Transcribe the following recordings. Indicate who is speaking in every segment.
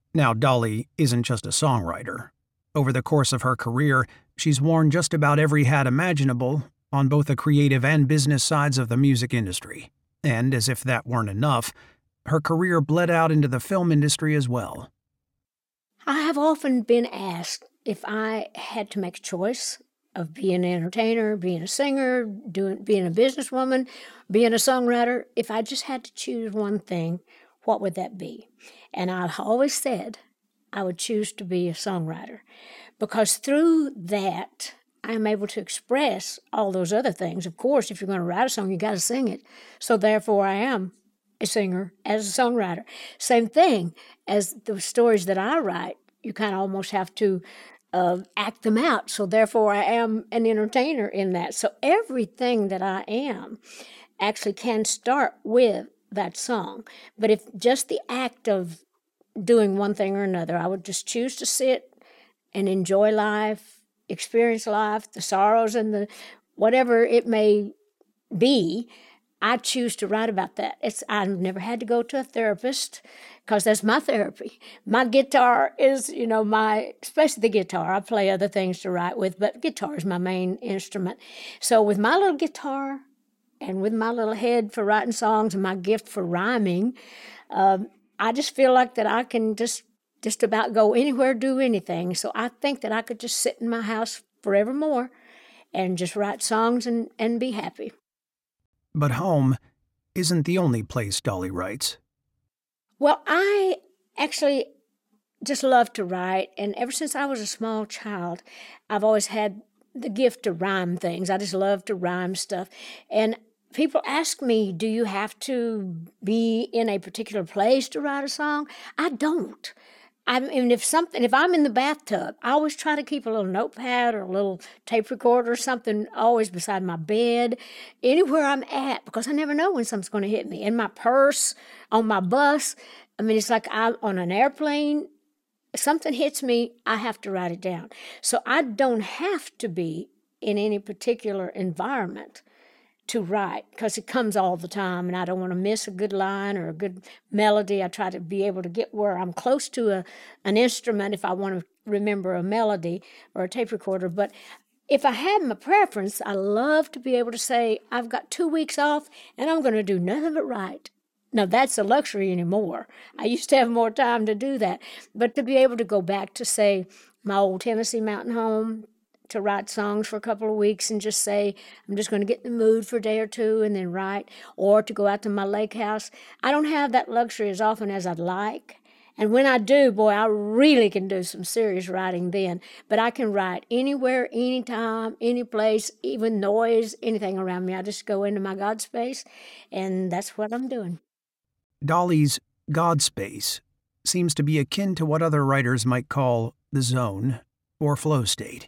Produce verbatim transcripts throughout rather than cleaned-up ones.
Speaker 1: Now, Dolly isn't just a songwriter. Over the course of her career, she's worn just about every hat imaginable on both the creative and business sides of the music industry. And as if that weren't enough, her career bled out into the film industry as well.
Speaker 2: I have often been asked if I had to make a choice of being an entertainer, being a singer, doing, being a businesswoman, being a songwriter. If I just had to choose one thing, what would that be? And I've always said I would choose to be a songwriter because through that, I'm able to express all those other things. Of course, if you're going to write a song, you got to sing it. So therefore, I am a singer as a songwriter. Same thing as the stories that I write. You kind of almost have to uh, act them out. So therefore, I am an entertainer in that. So everything that I am actually can start with that song. But if just the act of doing one thing or another, I would just choose to sit and enjoy life, experience life, the sorrows and the whatever it may be. I choose to write about that. It's I've never had to go to a therapist because that's my therapy. My guitar is, you know, my, especially the guitar. I play other things to write with, but guitar is my main instrument. So with my little guitar and with my little head for writing songs and my gift for rhyming, um, I just feel like that I can just just about go anywhere, do anything. So I think that I could just sit in my house forevermore and just write songs and, and be happy.
Speaker 1: But home isn't the only place Dolly writes.
Speaker 2: Well, I actually just love to write, and ever since I was a small child, I've always had the gift to rhyme things. I just love to rhyme stuff. And people ask me, do you have to be in a particular place to write a song? I don't. I mean, if something, if I'm in the bathtub, I always try to keep a little notepad or a little tape recorder or something always beside my bed, anywhere I'm at, because I never know when something's going to hit me. In my purse, on my bus. I mean, it's like I'm on an airplane. If something hits me, I have to write it down. So I don't have to be in any particular environment to write because it comes all the time and I don't want to miss a good line or a good melody. I try to be able to get where I'm close to a, an instrument if I want to remember a melody or a tape recorder. But if I had my preference, I love to be able to say, I've got two weeks off and I'm going to do nothing but write. Now, that's a luxury anymore. I used to have more time to do that. But to be able to go back to, say, my old Tennessee mountain home, to write songs for a couple of weeks and just say, I'm just going to get in the mood for a day or two and then write, or to go out to my lake house. I don't have that luxury as often as I'd like. And when I do, boy, I really can do some serious writing then. But I can write anywhere, anytime, any place, even noise, anything around me. I just go into my God space, and that's what I'm doing.
Speaker 1: Dolly's God space seems to be akin to what other writers might call the zone or flow state.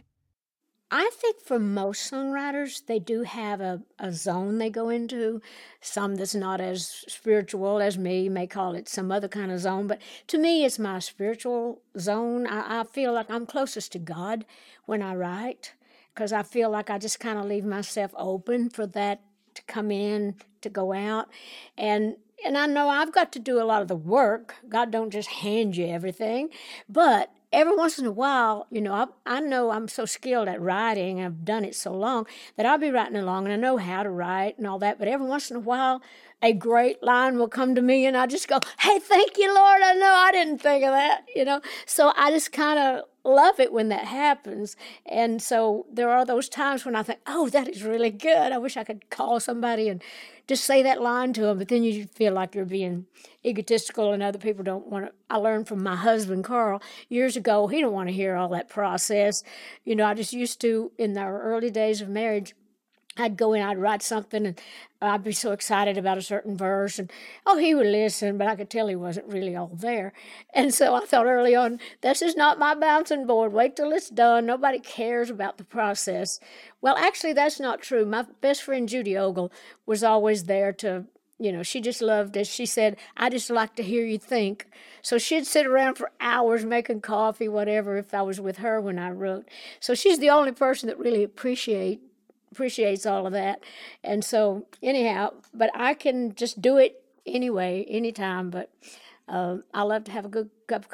Speaker 2: I think for most songwriters, they do have a, a zone they go into. Some that's not as spiritual as me may call it some other kind of zone. But to me, it's my spiritual zone. I, I feel like I'm closest to God when I write because I feel like I just kind of leave myself open for that to come in, to go out. And and I know I've got to do a lot of the work. God don't just hand you everything. But every once in a while, you know, I, I know I'm so skilled at writing, I've done it so long, that I'll be writing along and I know how to write and all that. But every once in a while, a great line will come to me and I just go, hey, thank you, Lord. I know I didn't think of that, you know. So I just kind of love it when that happens. And so there are those times when I think, oh, that is really good. I wish I could call somebody and just say that line to them. But then you feel like you're being egotistical and other people don't want to. I learned from my husband, Carl, years ago, he don't want to hear all that process. You know, I just used to, in our early days of marriage, I'd go in, I'd write something, and I'd be so excited about a certain verse, and oh, he would listen, but I could tell he wasn't really all there. And so I thought early on, this is not my bouncing board. Wait till it's done. Nobody cares about the process. Well, actually, that's not true. My best friend, Judy Ogle, was always there to, you know, she just loved it. She said, I just like to hear you think. So she'd sit around for hours making coffee, whatever, if I was with her when I wrote. So she's the only person that really appreciate appreciates all of that. And so anyhow, but I can just do it anyway, anytime. But um, I love to have a good cup of coffee.